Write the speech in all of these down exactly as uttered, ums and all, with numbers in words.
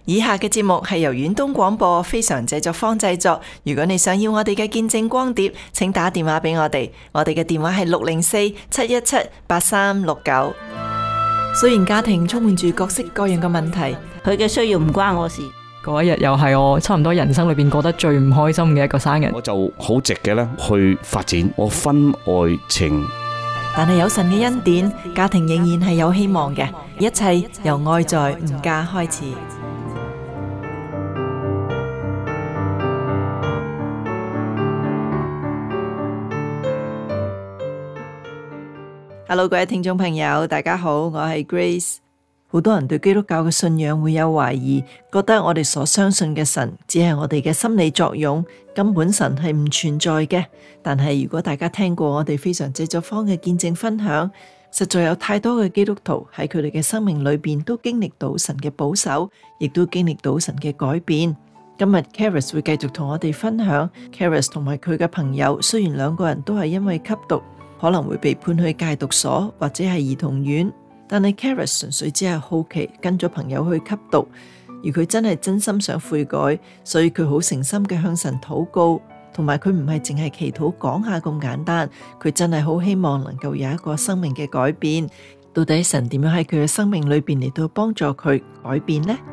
以下嘅節目係由遠東廣播非常製作坊製作。如果你想要我哋嘅見證光碟，請打電話俾我哋。我哋嘅電話係六零四七一七八三六九。雖然家庭充滿住各式各樣嘅問題， 佢嘅需要唔關我事。 嗰一日又係我差唔多人生裏邊過得最唔開心嘅一個生日。 我就好直嘅咧去發展我婚外情。 但係有神嘅恩典，家庭仍然係有希望嘅。一切由愛在吾家開始。Hello， 各位聽眾朋友，大家好，我係 Grace。好多人對基督教嘅信仰會有懷疑，覺得我哋所相信嘅神只係我哋嘅心理作用，根本神係唔存在嘅。但係如果大家聽過我哋非常製作坊嘅見證分享，實在有太多嘅基督徒喺佢哋嘅生命裏邊都經歷到神嘅保守，亦都經歷到神嘅改變。今日 Charis 會繼續同我哋分享 Charis 同埋佢嘅朋友，雖然兩個人都係因為吸毒，可能會被判去戒毒所或者係兒童院，但係 Charis 純粹只係好奇跟咗朋友去吸毒，而佢真係真心想悔改，所以佢好誠心嘅向神禱告，同埋佢唔係淨係祈禱講下咁簡單，佢真係好希望能夠有一個生命嘅改變。到底神點樣喺佢嘅生命裏邊嚟到幫助佢改變呢？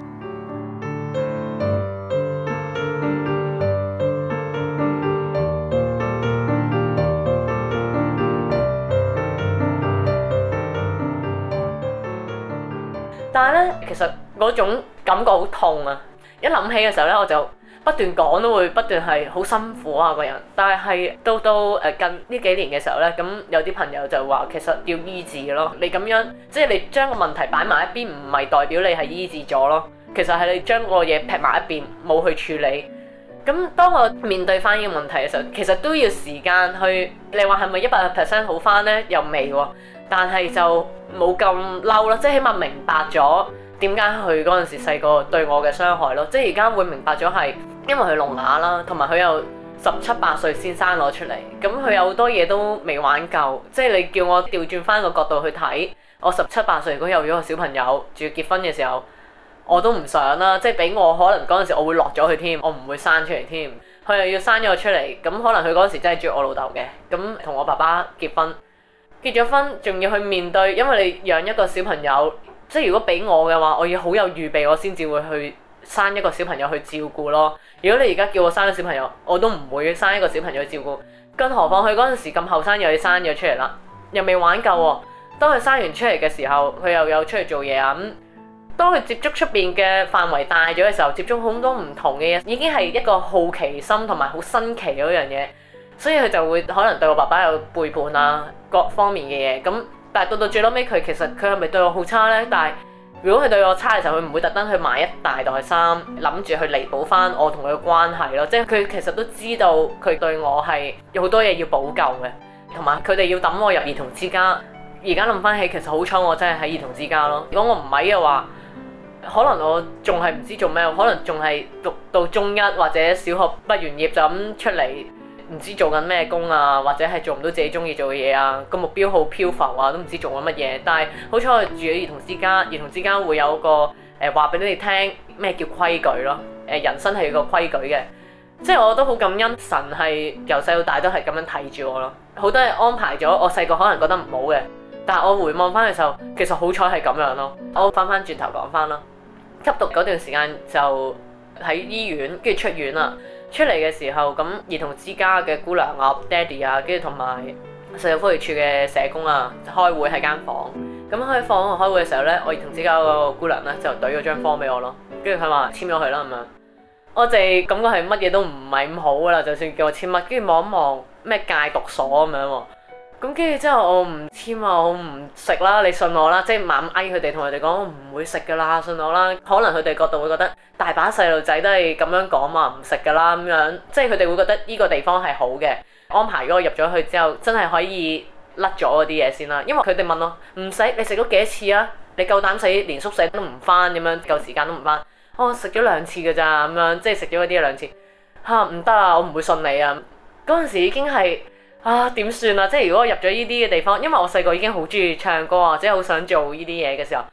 但係咧，其實嗰種感覺好痛啊！一諗起嘅時候咧，我就不斷講都會不斷係好辛苦啊個人。但係係到到誒近呢幾年嘅時候咧，咁有啲朋友就話其實要醫治咯。你咁樣即係你將個問題擺埋一邊，唔係代表你係醫治咗咯。其實係你將個嘢劈埋一邊，冇去處理。咁當我面對翻呢個問題嘅時候，其實都要時間去。你話係咪一百 percent 好翻咧？又未喎。但係就冇咁嬲咯，即係起碼明白咗點解佢嗰陣時細個對我嘅傷害咯。即係而家會明白咗係因為佢聾啞啦，同埋佢又十七八歲先生我出嚟，咁佢有好多嘢都未玩夠。即係你叫我調轉翻個角度去睇，我十七八歲如果有咗個小朋友，仲要結婚嘅時候，我都唔想啦。即係俾我可能嗰陣時我會落咗佢添，我唔會生出嚟添。佢又要生咗我出嚟，咁可能佢嗰陣時真係中意我老豆嘅，咁同我爸爸結婚。結咗婚仲要去面對，因為你養一個小朋友，即係如果俾我嘅話，我要好有預備，我先至會去生一個小朋友去照顧咯。如果你而家叫我生一個小朋友，我都唔會生一個小朋友去照顧。更何況佢嗰陣時咁後生，又要生咗出嚟啦，又未玩夠喎。當佢生完出嚟嘅時候，佢又有出嚟做嘢啊。咁當佢接觸出邊嘅範圍大咗嘅時候，接觸好多唔同嘅嘢，已經係一個好奇心同埋好新奇嗰樣嘢。所以佢就會可能對我爸爸有背叛啊，各方面嘅嘢。咁但係到到最撈尾，佢其實佢係咪對我好差呢？但係如果佢對我差嘅時候，佢唔會特登去買一大袋衫，諗住去彌補翻我同佢嘅關係咯。即係佢其實都知道佢對我係有好多嘢要補救嘅，同埋佢哋要抌我入兒童之家。而家諗翻起，其實好彩我真係喺兒童之家咯。如果我唔喺嘅話，可能我仲係唔知做咩，可能仲係讀到中一或者小學畢完業就咁出嚟。唔知做緊咩工啊，或者係做唔到自己中意做嘅嘢啊，個目標好漂浮啊，都唔知做緊乜嘢。但係好彩我住喺兒童之家，兒童之家會有個誒話俾你哋聽咩叫規矩咯。誒人生係有個規矩嘅，即係我都好感恩神係由細到大都係咁樣睇住我咯。好多嘢安排咗，我細個可能覺得唔好嘅，但係我回望翻嘅時候，其實好彩係咁樣咯。我翻翻轉頭講翻啦，吸毒嗰段時間就喺醫院，跟住出院啦。出嚟嘅時候，咁兒童之家嘅姑娘啊、爹哋啊，跟住同埋社會福利處嘅社工啊，開會喺間房。咁喺房開會嘅時候咧，我兒童之家個姑娘咧就懟咗張 form 俾我咯，跟住佢話簽咗佢啦咁樣。我哋感覺係乜嘢都唔係咁好噶啦，就算叫我簽乜，跟住望一望咩戒毒所咁樣喎。咁跟住之後我唔簽啊，我唔食啦，你信我啦，即係猛嗌佢哋同佢哋講我唔會食噶啦，信我啦。可能佢哋角度會覺得大把細路仔都係咁樣講嘛，唔食噶啦咁樣，即係佢哋會覺得呢個地方係好嘅，安排咗我入咗去之後，真係可以甩咗嗰啲嘢先啦。因為佢哋問我唔使你食咗幾多次啊？你夠膽死連宿舍都唔翻咁樣，夠時間都唔翻。我食咗兩次㗎咋咁樣，即係食咗嗰啲兩次嚇唔得啊！我唔會信你啊！嗰陣時已經係。啊點算啊！即係如果我入咗呢啲嘅地方，因為我細個已經好中意唱歌啊，或者好想做呢啲嘢嘅時候，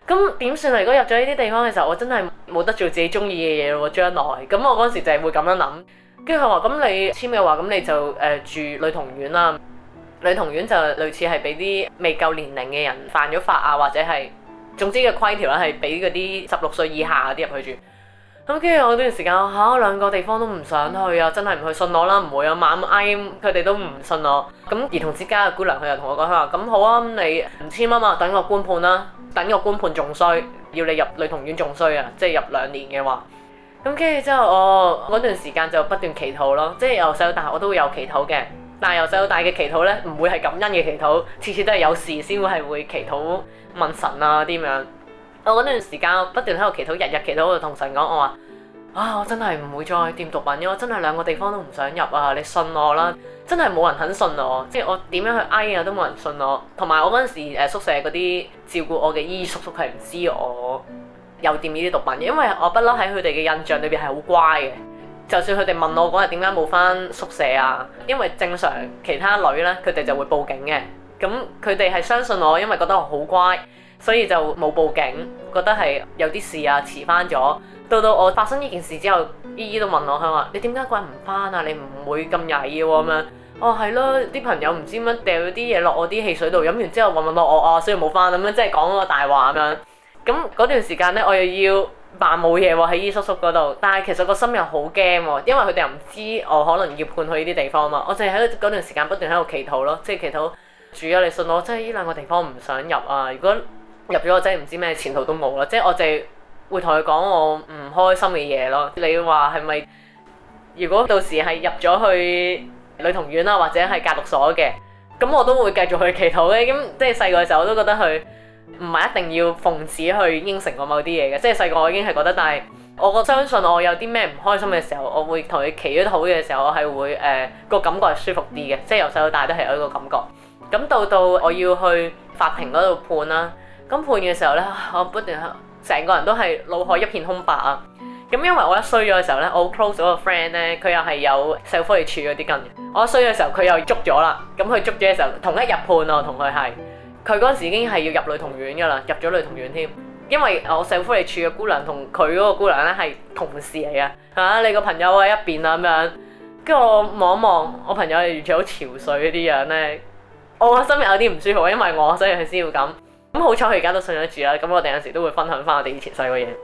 咁點算啊？如果入咗呢啲地方嘅時候，我真係冇得做自己中意嘅嘢咯喎，將來。咁我嗰陣時就係會咁樣諗。跟住佢話：咁你簽嘅話，咁你就誒、呃、住女童院啦。女童院就類似係俾啲未夠年齡嘅人犯咗法啊，或者係總之嘅規條啦，係俾嗰啲十六歲以下嗰啲入去住。咁跟住我段時間嚇兩個地方都唔想去啊，真係唔去，信我啦，唔會啊，猛嗌佢哋都唔信我。咁兒童之家嘅姑娘佢又同我講，佢話：咁好啊，咁你唔簽啊嘛，等個官判啦，等個官判仲衰，要你入女童院仲衰啊，即係入兩年嘅話。咁跟住之後我嗰段時間就不斷祈禱咯，即係由細到大我都會有祈禱嘅，但係由細到大嘅祈禱咧唔會係感恩嘅祈禱，次次都係有事先會係會祈禱問神啊啲咁樣。我嗰段時間不斷喺度祈禱，日日祈禱，我就同神講，我話啊，我真係唔會再掂毒品嘅，我真係兩個地方都唔想入啊！你信我啦，真係冇人肯信我，即係我點樣去哀啊都冇人信我。同埋我嗰陣時誒宿舍嗰啲照顧我嘅姨姨叔叔係唔知我有掂呢啲毒品嘅，因為我不嬲喺佢哋嘅印象裏邊係好乖嘅。就算佢哋問我嗰日點解冇返宿舍啊，因為正常其他女咧佢哋就會報警嘅，咁佢哋係相信我，因為覺得我好乖。所以就冇報警，覺得係有啲事啊，遲翻咗。到到我發生呢件事之後，姨姨都問我，佢話：你點解嗰日唔翻啊？你唔會咁曳嘅喎咁樣。哦，係咯，啲朋友唔知點樣掉啲嘢落我啲汽水度，飲完之後問問我，啊，所以冇翻咁樣，即係講個大話咁樣。咁嗰段時間咧，我又要扮冇嘢喎喺姨叔叔嗰度，但係其實個心又好驚喎，因為佢哋又唔知我可能要判去呢啲地方嘛。我淨係喺嗰段時間不斷喺度祈禱咯，即係祈禱主啊，你信我，真係呢兩個地方唔想入啊！如果入咗我真係唔知咩前途都冇啦，即係我就會同佢講我唔開心嘅嘢咯。你話係咪？如果到時係入咗去女童院啦，或者係戒毒所嘅，咁我都會繼續去祈禱嘅。咁即係細個嘅時候我都覺得佢唔係一定要奉旨去應承我某啲嘢嘅。即係細個我已經係覺得，但係我相信我有啲咩唔開心嘅時候，我會同佢祈咗禱嘅時候，我係會誒個、呃、感覺係舒服啲嘅。即係由細到大都係有一個感覺。咁到到我要去法庭嗰度判啦。咁判嘅時候咧，我不斷成個人都係腦海一片空白啊！咁因為我一衰咗嘅時候咧，我好 close 嗰個 friend 咧，佢又係有社會福利處嗰啲跟嘅。我一衰嘅時候，佢又捉咗啦。咁佢捉咗嘅時候，同一日判啊，同佢係佢嗰陣時已經係要入女童院噶啦，入咗女童院添。因為我社會福利處嘅姑娘同佢嗰個姑娘咧係同事嚟嘅嚇，你個朋友喺一邊啊咁樣。跟住我望一望，我朋友係完全好憔悴嗰啲樣咧，我個心入有啲唔舒服，因為我所以佢先要咁。咁好彩佢而家都信咗主啦，咁我哋有時都會分享翻我哋以前細個嘢。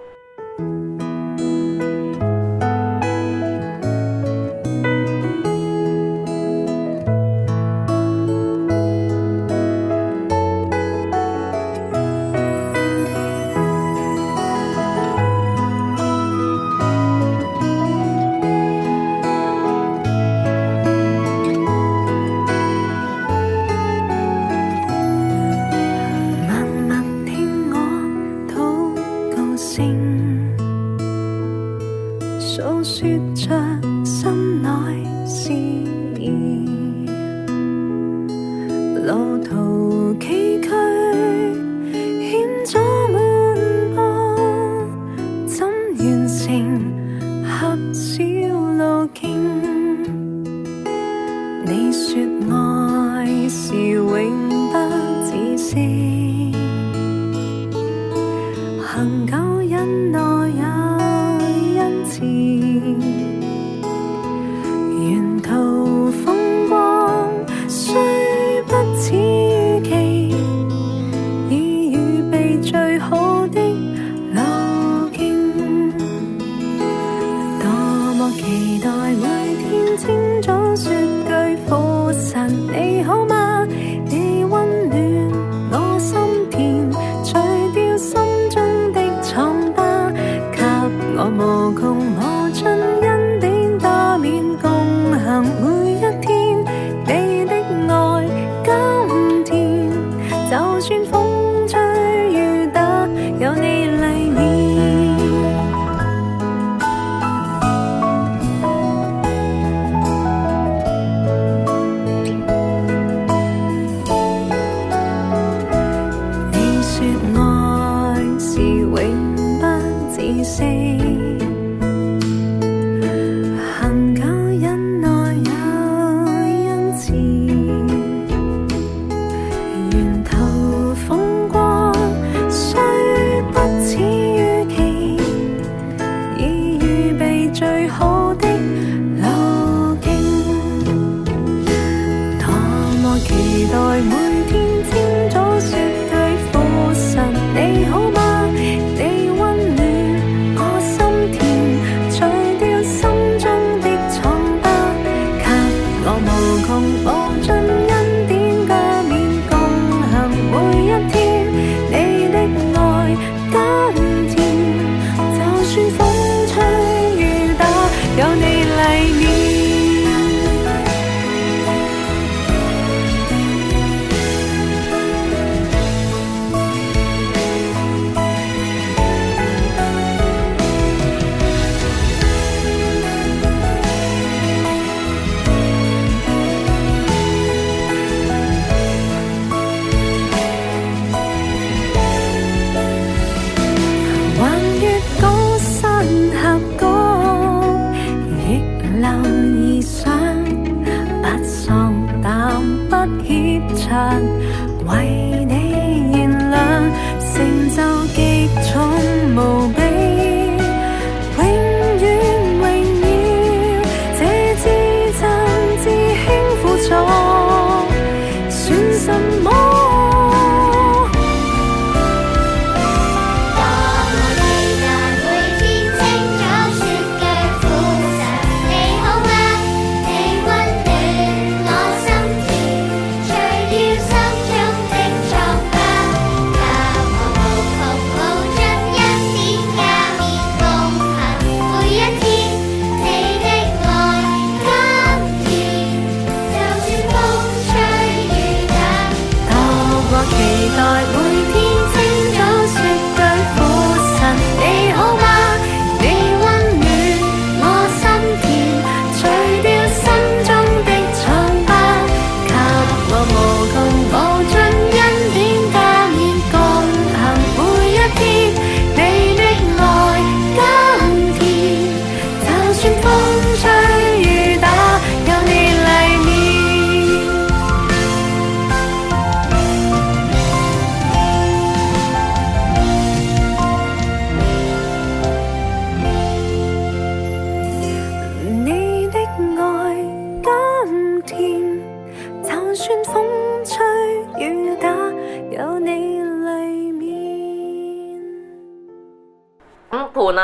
訴說着心內事兒，路途崎嶇，險阻滿布，怎完成狹小路徑？你說愛是永不止息，恆久忍耐也恩慈，沿途風光雖不似預期，已預備最好的路徑。多麼期待每天清早說句父神你好嗎？你溫暖我心田，除掉心中的瘡疤，給我無窮無盡恩典多面，共行每一天，你的愛甘甜，就算風吹雨打，有你黎面。你說愛是永不止息，恆久忍耐有恩慈，沿途風光雖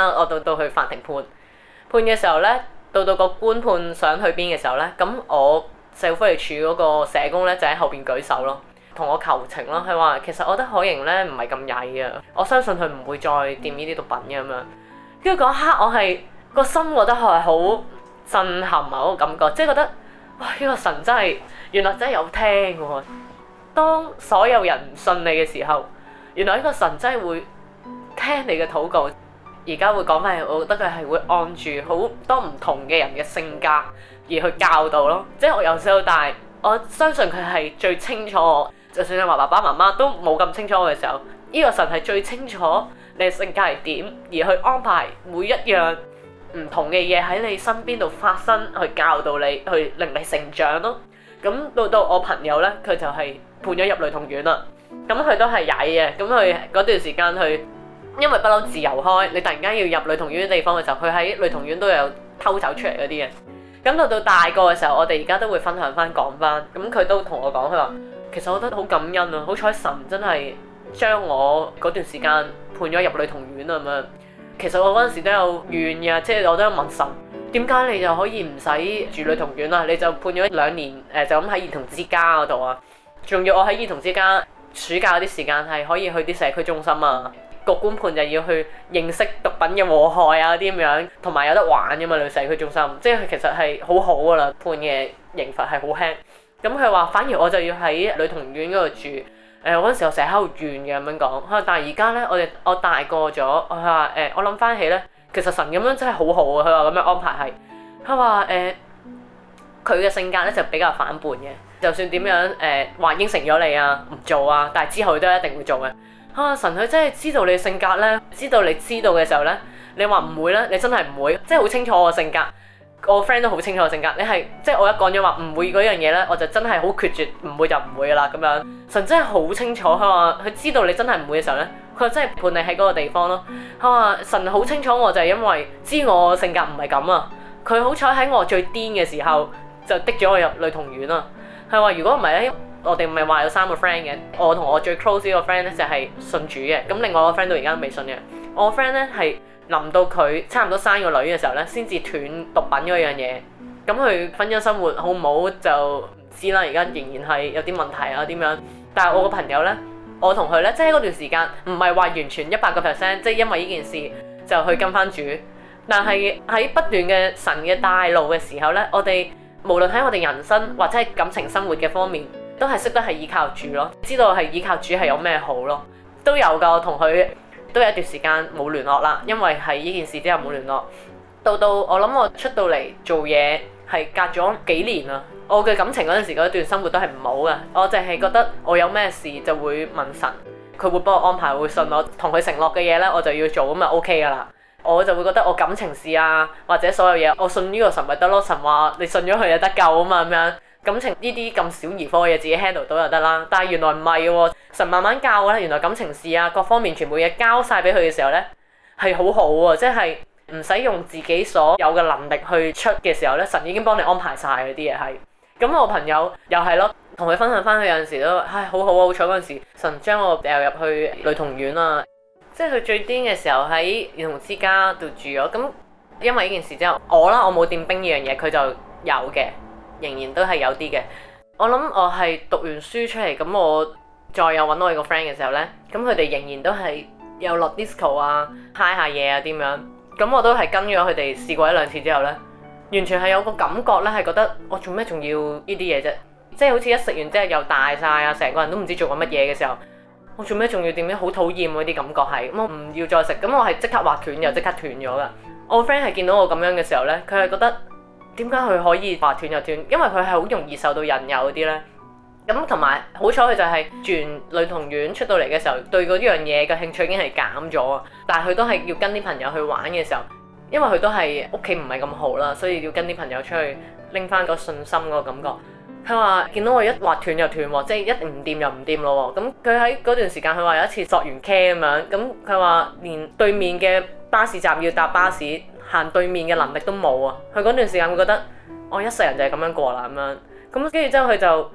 啦，我到到去法庭判判嘅時候咧，到到個官判想去邊嘅時候咧，咁我社會福利署嗰個社工咧就喺後邊舉手咯，同我求情咯。佢話其實我覺得可盈咧唔係咁曳嘅，我相信佢唔會再掂呢啲毒品嘅咁樣。跟住嗰一刻我係個心覺得係好震撼啊，嗰個感覺，即係覺得哇呢個神真係原來真係有聽喎。當所有人唔信你嘅時候，原來呢個神真係會聽你嘅禱告。而家會講翻係，我覺得佢係會按住好多唔同嘅人嘅性格而去教導咯。即係我由細到大，我相信佢係最清楚我。就算你話爸爸媽媽都冇咁清楚我嘅時候，呢個神係最清楚你嘅性格係點，而去安排每一樣唔同嘅嘢喺你身邊度發生，去教導你，去令你成長咯。咁到到我朋友咧，佢就係判咗入女童院啦。咁佢都係曳嘅，咁佢嗰段時間去。因為不嬲自由開，你突然間要入女童院嘅地方嘅時候，佢喺女童院都有偷走出嚟嗰啲嘅。咁到到大個嘅時候，我哋而家都會分享翻講翻。咁佢都同我講，佢話其實我覺得好感恩啊，好彩神真係將我嗰段時間判咗入女童院啊咁樣。其實我嗰陣時都有怨嘅，即係我都有問神，點解你就可以唔使住女童院啊？你就判咗兩年誒、呃，就咁喺兒童之家嗰度啊。仲要我喺兒童之家暑假嗰啲時間係可以去啲社區中心啊。個官判就要去認識毒品嘅禍害啊啲咁樣，同埋有得玩㗎嘛，去社區中心，即係其實係好好㗎啦，判嘅刑罰係好輕。咁佢話反而我就要喺女童院嗰度住。誒、呃、我嗰陣時我成日喺度怨嘅咁樣講，佢話但係而家咧我哋我大個咗，佢話誒我諗翻起咧，其實神咁樣真係好好啊。佢話咁樣安排係，佢話誒佢嘅性格咧就比較反叛嘅，就算點樣誒話、呃、應承咗你啊唔做啊，但係之後佢都一定會做嘅。啊！神佢真係知道你性格咧，知道你知道嘅時候咧，你話唔會咧，你真係唔會，即係好清楚我嘅性格。我 friend 都好清楚我性格，你係即係我一講咗話唔會嗰樣嘢咧，我就真係好決絕，唔會就唔會噶啦咁樣。神真係好清楚，佢話佢知道你真係唔會嘅時候咧，佢真係判你喺嗰個地方咯。佢話神好清楚我就係因為知我性格唔係咁啊，佢好彩喺我最癲嘅時候就滴咗我入女童院啊。佢話如果唔係咧。我哋唔係話有三個 friend 嘅，我同我最 close 呢個 friend 咧就係信主嘅，咁另外個 friend 到而家都未信嘅。我個 friend 咧係臨到佢差唔多生個女嘅時候咧，先至斷毒品嗰樣嘢。咁佢婚姻生活好唔好就唔知啦，而家仍然係有啲問題啊點樣。但係我個朋友咧，我同佢咧，即係嗰段時間唔係話完全一百個 percent，即係因為呢件事就去跟翻主。但係喺不斷嘅神嘅帶路嘅時候咧，我哋無論喺我哋人生或者係感情生活嘅方面，都係識得係依靠主咯，知道係依靠主係有咩好咯，都有㗎。我同佢都有一段時間冇聯絡啦，因為係呢件事之後冇聯絡。到到我諗我出到嚟做嘢係隔咗幾年啦，我嘅感情嗰陣時嗰段生活都係唔好嘅，我淨係覺得我有咩事就會問神，佢會幫我安排，會信我，同佢承諾嘅嘢咧我就要做，咁就 OK 㗎啦。我就會覺得我感情事啊或者所有嘢，我信呢個神咪得咯，神話你信咗佢就得救啊嘛咁樣。感情呢啲咁小兒科嘅嘢自己 handle 到就得啦，但係原來唔係喎，神慢慢教咧，原來感情事啊各方面全部嘢交晒俾佢嘅時候咧係好好喎，即係唔使用自己所有嘅能力去出嘅時候咧，神已經幫你安排晒嗰啲嘢係。咁我朋友又係咯，同佢分享翻佢有陣時都唉好好啊，好彩嗰陣時神將我掉入去女童院啊，即係佢最癲嘅時候喺兒童之家度住咗。咁因為呢件事之後，我啦我冇掂冰呢樣嘢，佢就有嘅。仍然都係有啲嘅，我諗我係讀完書出嚟，咁我再有揾我個 friend 嘅時候呢，咁佢哋仍然都係有落 disco 啊、high 下嘢啊點樣，咁我都係跟咗佢哋試過一兩次之後呢，完全係有個感覺呢，係覺得我做咩仲要呢啲嘢啫？即係好似一食完之後又大晒啊，成個人都唔知做緊乜嘢嘅時候，我做咩仲要點樣？好討厭嗰啲感覺係，咁我唔要再食，咁我係即刻劃斷又即刻斷咗噶。我個 friend 係見到我咁樣嘅時候呢，佢係覺得。點解佢可以話斷就斷？因為佢係好容易受到引誘嗰啲咧。咁同埋好彩佢就係住完女童院出到嚟嘅時候，對嗰樣嘢嘅興趣已經係減咗。但係佢都係要跟啲朋友去玩嘅時候，因為佢都係屋企唔係咁好啦，所以要跟啲朋友出去拎翻個信心嗰個感覺。佢話見到我一話斷就斷喎，即係一定唔掂就唔掂咯喎。咁佢喺嗰段時間，佢話有一次索完 K 咁樣，咁佢話連對面嘅巴士站要搭巴士行對面嘅能力都冇啊！佢嗰段時間會覺得我一世人就係咁樣過啦咁樣，咁跟住之後佢就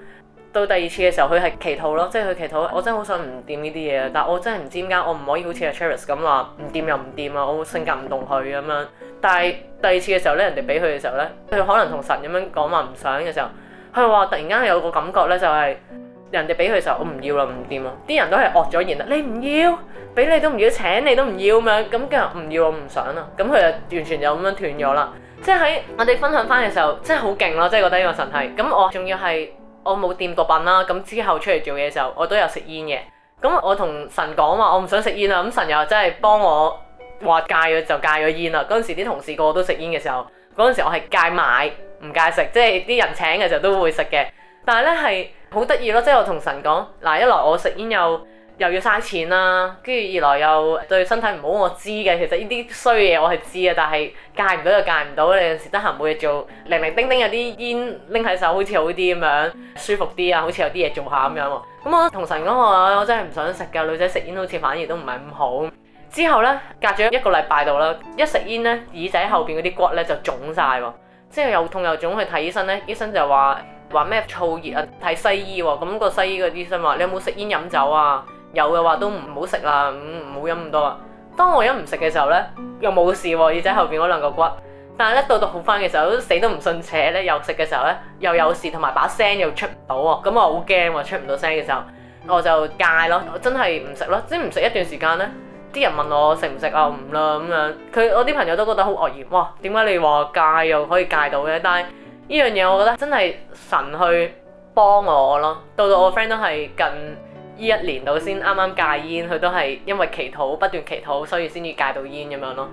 到第二次嘅時候，佢係祈禱咯，即係佢祈禱，我真係好想唔掂呢啲嘢，但我真係唔知點解我唔可以好似阿 Charis 咁話唔掂又唔掂啊，我性格唔同佢咁樣。但係第二次嘅時候咧，人哋俾佢嘅時候咧，佢可能同神咁樣講話唔想嘅時候，佢話突然間有個感覺咧，就係、是、人哋俾佢嘅時候，我唔要啦，唔掂啊！啲人都係惡咗言啦，你唔要，俾你都唔要，請你都唔要咁樣，咁跟住唔要我唔想啦，咁佢就完全就咁樣斷咗啦。即係喺我哋分享翻嘅時候，真係好勁咯！即係覺得呢個神係咁，我仲要係。我冇掂過品啦，咁之後出嚟做嘢嘅時候，我都有食煙嘅。咁我同神講話，我唔想食煙啦。咁神又真係幫我話戒咗就戒咗煙啦。嗰陣時啲同事個個都食煙嘅時候，嗰陣時我係戒買唔戒食，即係啲人請嘅時候都會食嘅。但係咧係好得意咯，即係我同神講嗱，一來我食煙又又要嘥錢啦，跟住二來又對身體唔好，我知嘅。其實呢啲衰嘢我係知嘅，但係戒唔到就戒唔到。你有陣時得閒冇嘢做，零零丁丁有啲煙拎喺手，好似好啲咁樣，舒服啲啊，好似有啲嘢做下咁樣喎。咁我同神講話，我真係唔想食㗎，女仔食煙好似反而都唔係咁好。之後咧，隔咗一個禮拜度啦，一食煙咧，耳仔後邊嗰啲骨咧就腫晒喎，即係又痛又腫，去睇醫生咧，醫生就話話咩燥熱啊，睇西醫喎。咁個西醫個醫生話：你有冇食煙飲酒啊？有嘅話都唔好食啦，唔唔好飲咁多啊。當我一唔食嘅時候咧，又冇事喎，耳仔後邊嗰兩個骨。但係咧到到好翻嘅時候，都死都唔信邪咧，又食嘅時候咧又有事，同埋把聲又出唔到喎。咁我好驚喎，出唔到聲嘅時候，我就戒咯，我真係唔食咯。即係唔食一段時間咧，啲人問我食唔食啊？唔啦咁樣。佢我啲朋友都覺得好愕然，哇！點解你話戒又可以戒到嘅？但係呢樣嘢我覺得真係神去幫我咯。到到我 friend 都係近呢一年度先啱啱戒煙，佢都係因為祈禱不斷祈禱，所以先至戒到煙咁樣咯。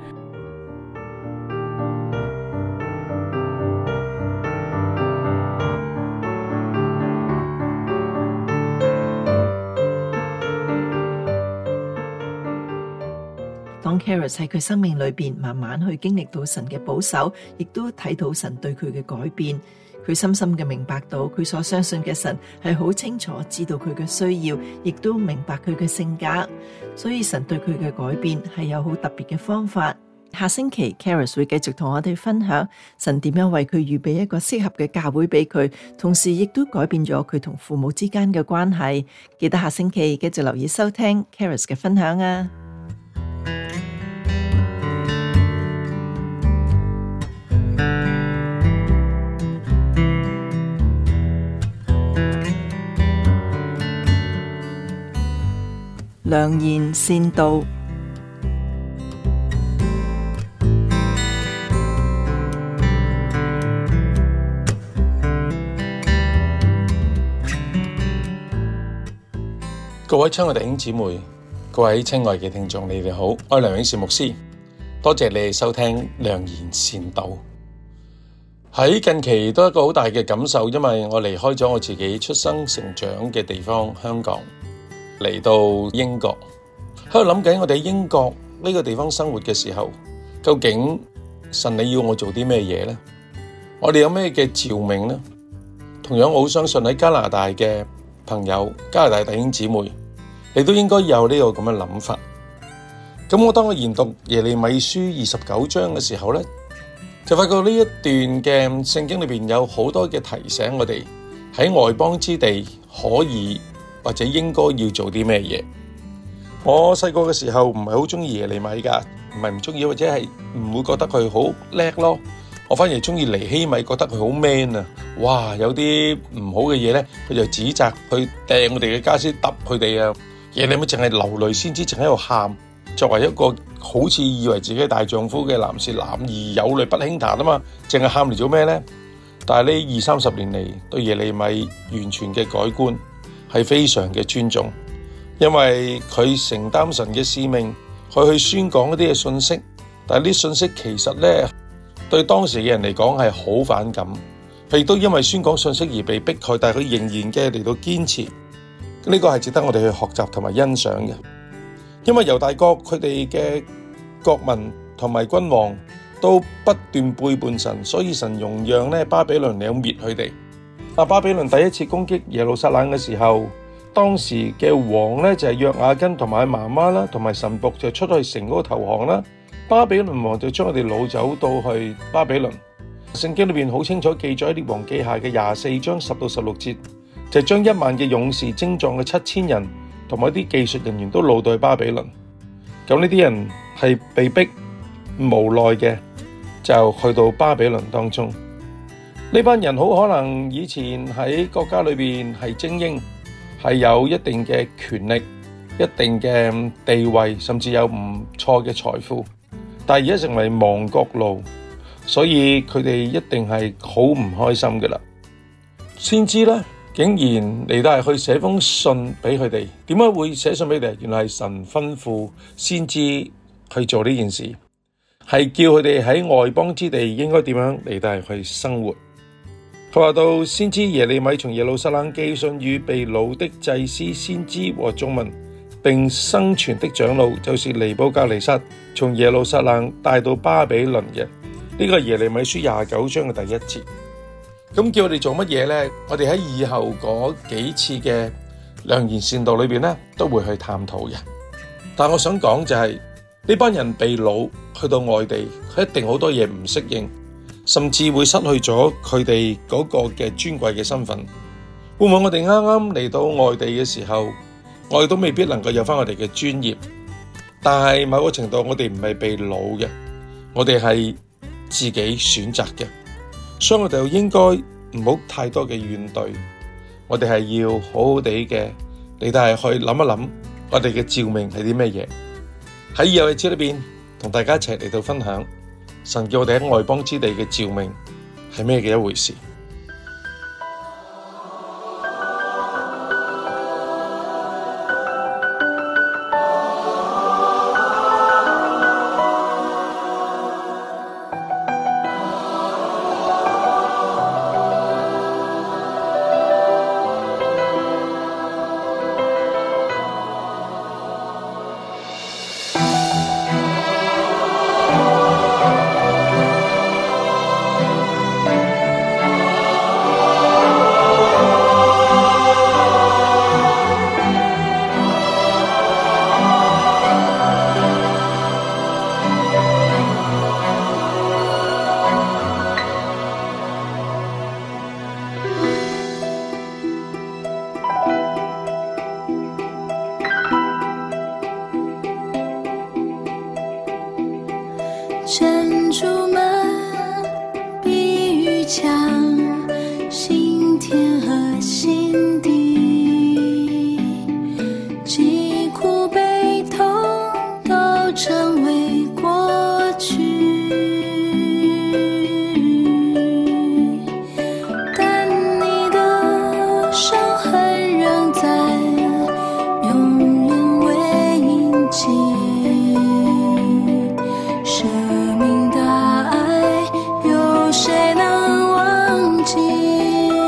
當 Charis 喺佢生命裏邊慢慢去經歷到神嘅保守，亦都睇到神對佢嘅改變。佢深深嘅明白到佢所相信嘅神係好清楚知道佢嘅需要，亦都明白佢嘅性格，所以神對佢嘅改變係有好特別嘅方法。下星期 Charis 會繼續同我哋分享神點樣為佢預備一個適合嘅教會俾佢，同時亦都改變咗佢同父母之間嘅關係。記得下星期繼續留意收聽 Charis 嘅分享啊！良言善道， 各位親愛的弟兄姊妹，各位親愛嘅聽眾，你哋好，我係梁永善牧師，多謝你哋收聽良言善道。喺近期都有一個好大嘅感受，因為我離開咗我自己出生成長嘅地方香港，嚟到英國，喺度諗緊我哋喺英國呢個地方生活嘅時候，究竟神你要我做啲咩嘢呢？我哋有咩嘅召命呢？同樣我好相信喺加拿大嘅朋友，加拿大弟兄姊妹，你都應該有呢個咁嘅諗法。咁我當我研讀耶利米書二十九章嘅時候呢，就發覺呢一段嘅聖經裏邊有好多嘅提醒我哋喺外邦之地可以或者應該要做啲咩嘢。我細個嘅時候唔係好中意耶利米噶，唔係唔中意，或者係唔會覺得佢好叻咯。我反而中意尼希米，覺得佢好 man 啊！哇，有啲唔好嘅嘢咧，佢就指責，去掟我哋嘅家私，揼佢哋啊！耶利米淨係流淚先知，淨喺度喊。作為一個好似以為自己係大丈夫嘅男士，男兒有淚不輕彈啊嘛，淨係喊嚟做咩咧？但係呢二三十年嚟，對耶利米完全嘅改觀，係非常嘅尊重，因為佢承擔神嘅使命，佢去宣講一啲嘅信息，但係呢啲信息其實咧對當時嘅人嚟講係好反感，佢亦都因為宣講信息而被迫害，但係佢仍然嘅嚟到堅持，呢個係值得我哋去學習同埋欣賞嘅。因為猶大國佢哋嘅國民同埋君王都不斷背叛神，所以神容讓咧巴比倫嚟滅佢哋。啊，巴比倫第一次攻擊耶路撒冷嘅時候，當時嘅王咧就係約雅斤同埋媽媽啦，同埋神僕就出去城嗰度投降啦。巴比倫王就將佢哋擄走到去巴比倫。聖經裏邊好清楚記載喺列王記下嘅廿四章十到十六節， 就將一萬嘅勇士精壯嘅七千人同埋啲技術人員都擄到去巴比倫。咁呢啲人係被逼無奈嘅，就去到巴比倫當中。呢班人好可能以前喺國家裏邊係精英，係有一定嘅權力、一定嘅地位，甚至有唔錯嘅財富，但係而家成為亡國奴，所以佢哋一定係好唔開心㗎喇。先知咧，竟然嚟到係去寫封信俾佢哋。點解會寫信俾佢哋？原來係神吩咐先知去做呢件事，係叫佢哋喺外邦之地應該點樣嚟到係去生活。佢話到，先知耶利米從耶路撒冷寄信與被擄的祭司、先知和眾民，並生存的長老，就是尼布甲尼撒從耶路撒冷帶到巴比倫嘅。呢個係耶利米書廿九章嘅第一節。咁叫我哋做乜嘢呢？我哋喺以後嗰幾次嘅良言善道裏邊呢，都會去探討嘅。但我想講就係呢班人被擄去到外地，佢一定好多嘢唔適應，甚至會失去咗佢哋嗰個嘅尊貴嘅身份。會唔會我哋啱啱嚟到外地嘅時候，我哋都未必能夠有翻我哋嘅專業？但係某個程度，我哋唔係被擄嘅，我哋係自己選擇嘅。所以我哋應該唔好太多嘅怨懟，我哋係要好好地嘅，你哋係去諗一諗，我哋嘅召命係啲咩嘢？喺以後嘅日子裏邊，同大家一齊嚟到分享，神叫我哋喺外邦之地嘅召命係咩嘅一回事？ 珍珠们比喻强，心田和心底，疾苦悲痛都成为过去，但你的伤痕仍在，永远未印记。生命大爱，有谁能忘记？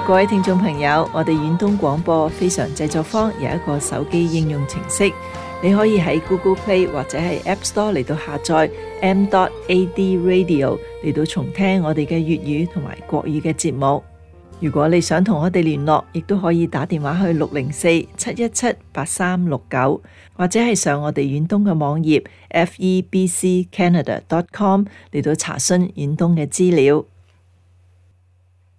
各位聽眾朋友，我哋遠東廣播非常製作坊有一個手機應用程式，你可以喺 Google Play 或者係 App Store 嚟到下載 m dot a d radio 嚟到重聽我哋嘅粵語同埋國語嘅節目。如果你想同我哋聯絡，亦都可以打電話去六零四七一七八三六九，或者係上我哋遠東嘅網頁 f e b c canada dot com 嚟到查詢遠東嘅資料。